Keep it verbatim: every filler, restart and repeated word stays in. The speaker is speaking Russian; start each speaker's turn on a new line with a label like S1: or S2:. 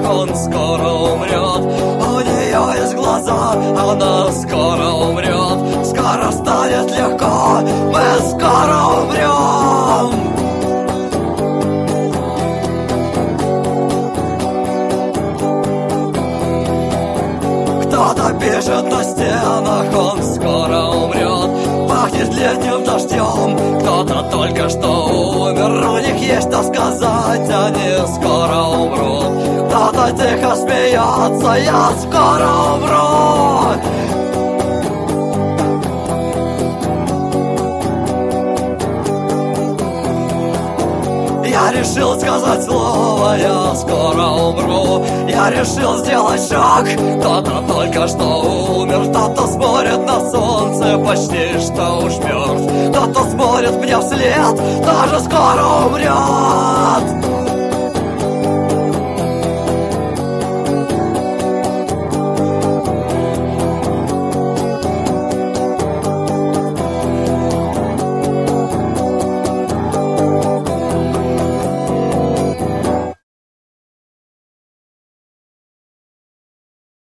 S1: он скоро умрет. У нее есть глаза, она скоро умрет. Скоро станет легко, мы скоро умрем. Кто-то пишет на стенах, он скоро умрет. Пахнет летним дождем, кто-то только что умер. У них есть что сказать, они скоро умрут. Кто-то тихо смеется, я скоро умру. Я решил сказать слово, я скоро умру. Я решил сделать шаг, кто-то только что умер. Кто-то смотрит на солнце, почти что уж мертв. Кто-то смотрит мне вслед, тоже скоро умрет.